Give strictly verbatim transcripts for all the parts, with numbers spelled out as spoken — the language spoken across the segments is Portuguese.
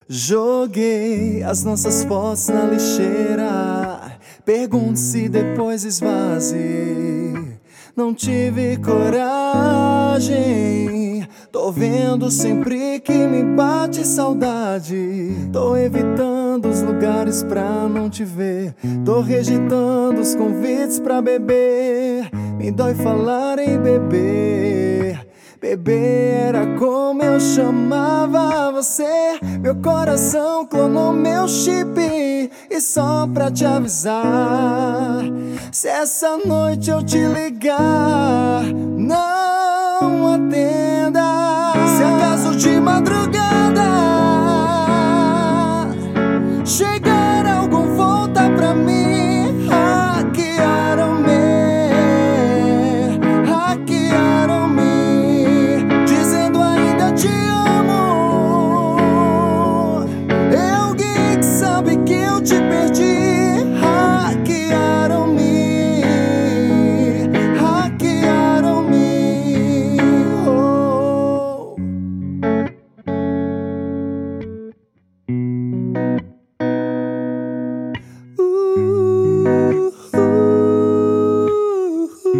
Joguei as nossas fotos na lixeira. Pergunto se depois esvaziei. Não tive coragem. Tô vendo sempre que me bate saudade. Tô evitando os lugares pra não te ver. Tô rejeitando os convites pra beber. Me dói falar em beber. Beber era como eu chamava você. Meu coração clonou meu chip. E só pra te avisar, se essa noite eu te ligar, não atenda. Se acaso de madrugada chegar algum, volta pra mim. Hackearam-me, hackearam-me, dizendo ainda te amo. Alguém que sabe que eu te perdi. Hackearam-me, hackearam-me, oh. uh, uh, uh,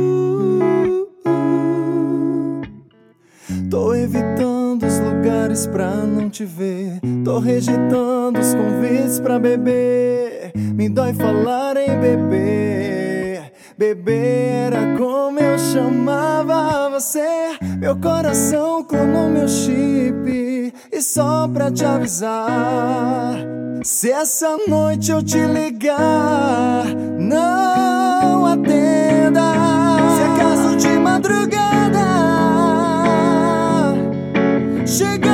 uh. Tô evitando os lugares pra não te ver. Tô rejeitando os convites pra beber. Me dói falar em beber. Beber era como eu chamava você. Meu coração clonou meu chip. E só pra te avisar, se essa noite eu te ligar, não atenda. Se acaso de madrugada chegar